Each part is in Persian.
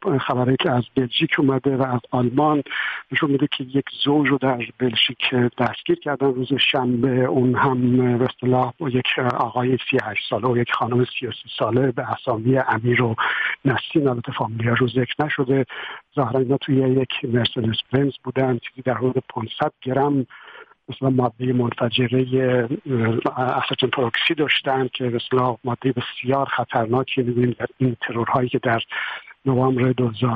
خبری که از بلژیک اومده و از آلمان نشون میده که یک زوج رو در بلژیک دستگیر کردن روز شنبه، اون هم به اصطلاح یک آقای 38 ساله و یک خانم 33 ساله به اسامی امیر و نسرین، البته فامیلیا رو ذکر نشده. ظاهرا اینا توی یک مرسدس بنز بودن، چیزی در حدود 500 گرم مثلا ماده منفجره اسیتون پروکسی داشتن که مثلا ماده بسیار خطرناکی. می‌بینیم در این ترورهایی که در نوامبر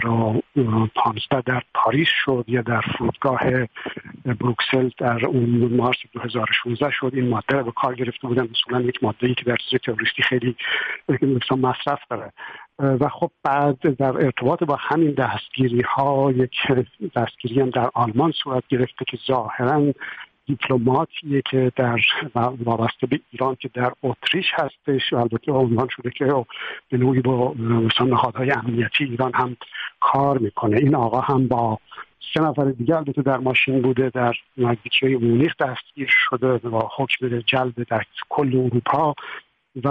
2015 در پاریس شد یا در فرودگاه بروکسل در اون مارس 2016 شد، این ماده رو به کار گرفته بودن. مثلا یک ماده‌ای که در چیز تروریستی خیلی مثلا مصرف داره. و خب بعد در ارتباط با همین دستگیری ها یک دستگیری هم در آلمان صورت گرفته که ظاهراً دیپلماتیه که در وابسته به ایران که در اتریش هستش و البته عنوان شده که به نوعی با مثلا نهادهای امنیتی ایران هم کار میکنه. این آقا هم با 3 نفر دیگه البته در ماشین بوده، در نزدیکی مونیخ دستگیر شده با حکم جلب در کل اروپا و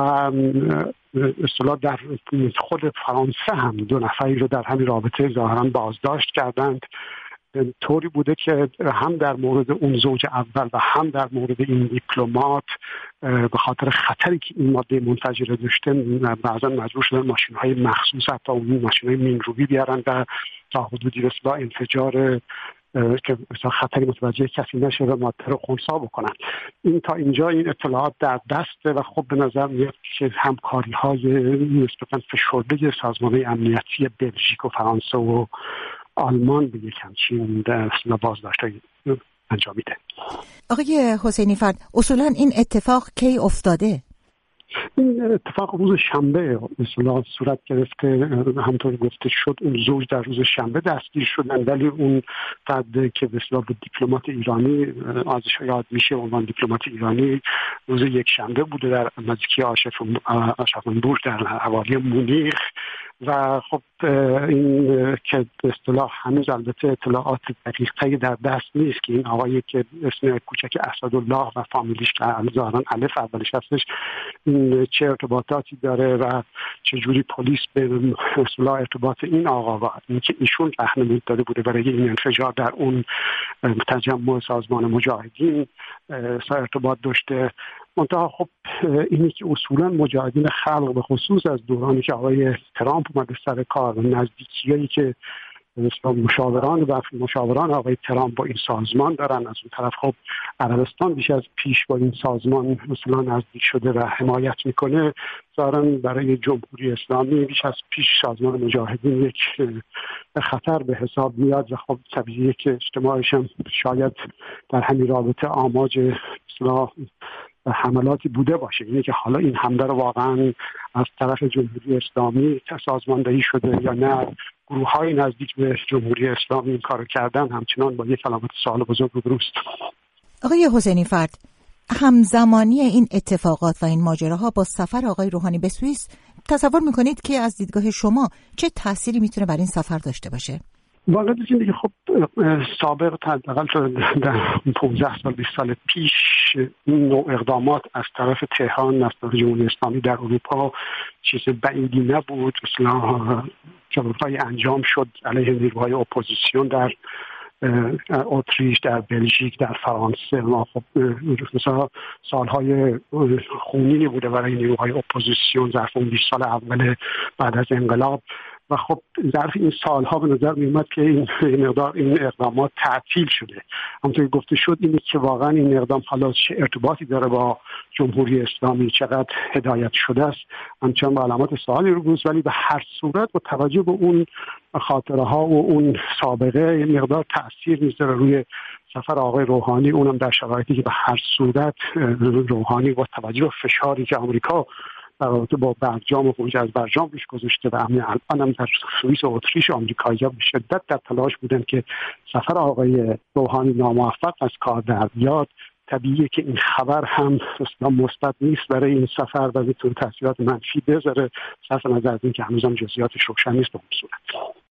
اصطلاح در خود فرانسه هم 2 نفری رو در همین رابطه ظاهراً بازداشت کردند. طوری بوده که هم در مورد اون زوج اول و هم در مورد این دیپلمات به خاطر خطری که این ماده منفجره داشته بعضا مجبور شدن ماشین‌های مخصوص، حتی اون ماشین‌های مینروی بیارن و تا حدودی رسلا انفجار که مثلا خطری متوجه کسی نشه و ماده رو خنثی بکنن. این تا اینجا این اطلاعات در دسته و خب به نظر میاد که همکاری‌های نسبتاً فشرده سازمان‌های امنیتی بلژیک و فرانسه و آلمان به یک همچین بازداشت‌هایی انجام میده. آقای حسینی فرد، اصولا این اتفاق کی افتاده؟ این اتفاق روز شنبه مثلا صورت گرفته. همونطور گفته شد اون زوج در روز شنبه دستگیر شدن، ولی اون فرد که به اصطلاح دیپلمات ایرانی ازش یاد میشه عنوان دیپلمات ایرانی روز یک شنبه بوده در نزدیکی آشافنبورگ در حوالی مونیخ. و خب این که به اصطلاح هنوز البته اطلاعات دقیق‌تری در دست نیست که این آقایی که اسم کوچک اسدالله و فامیلیش که ظاهراً الف اولش هستش این چه ارتباطاتی داره و چه جوری پلیس به اصطلاح ارتباط این آقا و اینکه ایشون راهنمایی داده بوده برای این انفجار در اون تجمع سازمان مجاهدین ارتباط داشته. منتها خب اینی که اصولا مجاهدین خلق به خصوص از دورانی که آقای ترامپ اومده سر کار و نزدیکیایی که مشاوران آقای ترامپ با این سازمان دارن، از اون طرف خب عربستان بیش از پیش با این سازمان مثلا نزدیک شده و حمایت میکنه، ظاهراً برای جمهوری اسلامی بیش از پیش سازمان مجاهدین یک خطر به حساب میاد و خب طبیعیه که اجتماعش هم شاید در همین رابطه آماج اصلاح حملاتی بوده باشه. اینه که حالا این حمله رو واقعا از طرف جمهوری اسلامی سازماندهی شده یا نه گروه‌های نزدیک به جمهوری اسلامی این کارو کردن، همچنان با یک علامت سوال بزرگ روبروست. آقای حسینی فرد، همزمانی این اتفاقات و این ماجراها با سفر آقای روحانی به سوئیس، تصور میکنید که از دیدگاه شما چه تأثیری میتونه بر این سفر داشته باشه؟ واقعا اینه که خب سابق حداقل در 15 سال 20 سال پیش این نوع اقدامات از طرف تهران از طرف جمهوری اسلامی در اروپا چیز بعیدی نبود. مثلا جلوه‌های انجام شد علیه نیروهای اپوزیسیون در اتریش، در بلژیک، در فرانسه. ما خب مثلا سالهای خونینی بوده برای نیروهای اپوزیسیون ظرف اون 20 سال اول بعد از انقلاب و خب ظرف این سالها به نظر میومد که این اقدامات تعطیل شده. همونطور که گفته شد اینه که واقعا این اقدام حالا چه ارتباطی داره با جمهوری اسلامی، چقدر هدایت شده است، همچنان با علامات سوالی روبروست. ولی به هر صورت با توجه به اون خاطره ها و اون سابقه یه مقدار تأثیر میذاره روی سفر آقای روحانی، اونم در شرایطی که به هر صورت روحانی با توجه به فشاری که آمریکا در رابطه با برجام و خروج از برجام روش گذاشته و همین الان هم در سوئیس و اتریش آمریکایی‌ها به شدت در تلاش بودن که سفر آقای روحانی ناموفق از کار در بیاد. طبیعیه که این خبر هم اصلا مثبت نیست برای این سفر و میتونه تاثیرات منفی بذاره، صرف نظر از اینکه هنوزم جزئیاتش روشن نیست به اون صورت.